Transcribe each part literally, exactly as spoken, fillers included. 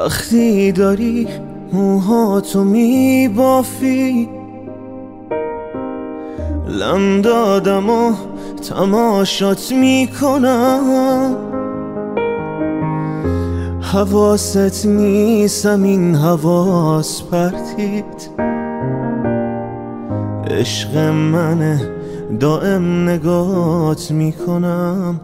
وقتی داری موهاتو میبافی، لم دادم و تماشات میکنم. حواست نیستم این حواس پرتید، عشق منه دائم نگات میکنم.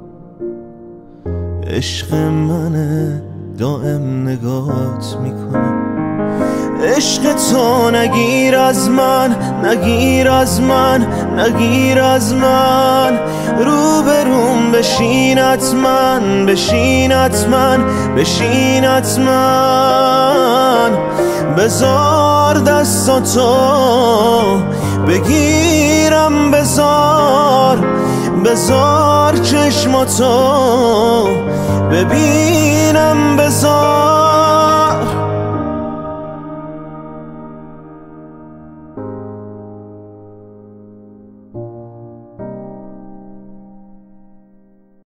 عشق منه دائم نگات میکنم. عشق تو نگیر از من، نگیر از من، نگیر از من. رو به روم بشین حتما، بشین حتما، بشین حتما. بذار دستاتو بگیرم، بذار بذار چشماتو ببینم، بذار